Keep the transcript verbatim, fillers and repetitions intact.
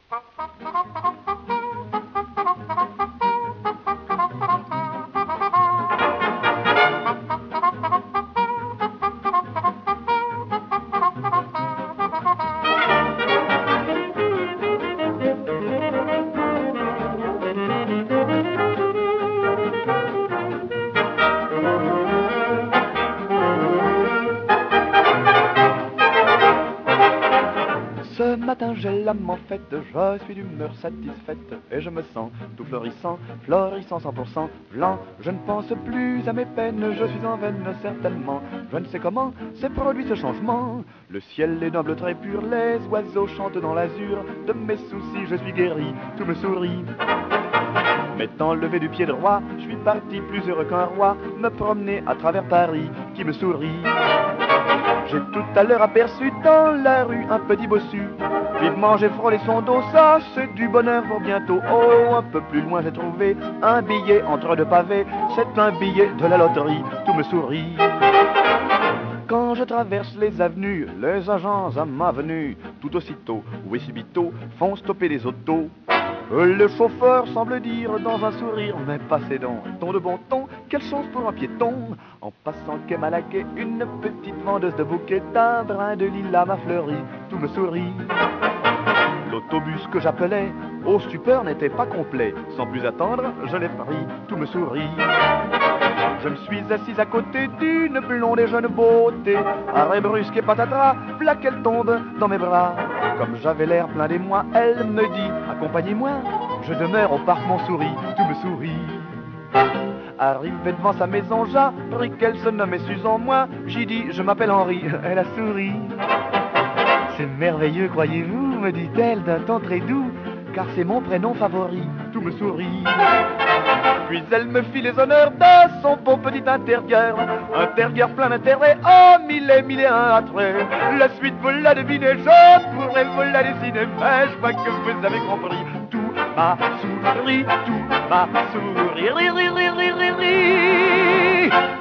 Ce matin j'ai l'âme en fête, je suis d'humeur satisfaite et je me sens tout florissant, florissant cent pour cent blanc. Je ne pense plus à mes peines, je suis en veine certainement. Je ne sais comment s'est produit ce changement. Le ciel est d'un bleu très pur, les oiseaux chantent dans l'azur. De mes soucis je suis guéri, tout me sourit. M'étant levé du pied droit, je suis parti plus heureux qu'un roi, me promener à travers Paris qui me sourit. J'ai tout à l'heure aperçu dans la rue un petit bossu. Vivement j'ai frôlé son dos, ça c'est du bonheur pour bientôt. Oh, un peu plus loin j'ai trouvé un billet entre deux pavés. C'est un billet de la loterie, tout me sourit. Quand je traverse les avenues, les agents à ma venue, tout aussitôt, oui subito, font stopper les autos. Le chauffeur semble dire dans un sourire, mais passez donc, ton de bon ton, quelle chance pour un piéton. En passant quai Malaquais, une petite vendeuse de bouquets, d'un brin de lilas m'a fleuri, tout me sourit. L'autobus que j'appelais, au stupeur n'était pas complet. Sans plus attendre, je l'ai pris, tout me sourit. Je me suis assise à côté d'une blonde et jeune beauté. Arrêt brusque et patatras, v'là qu'elle tombe dans mes bras. Comme j'avais l'air plein d'émoi, elle me dit « Accompagnez-moi ». Je demeure au parc Montsouris, tout me sourit. Arrivé devant sa maison, j'appris qu'elle se nommait Susan. Moi, j'y dis « Je m'appelle Henri ». Elle a souri. « C'est merveilleux, croyez-vous » me dit-elle d'un ton très doux, car c'est mon prénom favori, tout me sourit. Puis elle me fit les honneurs de son beau petit intérieur, intérieur plein d'intérêt, oh mille et mille et un attraits. La suite vous la devinez, je pourrais vous la dessiner, mais je crois que vous avez compris. Tout m'a souri, tout m'a souri, ri, ri, ri, ri, ri, ri.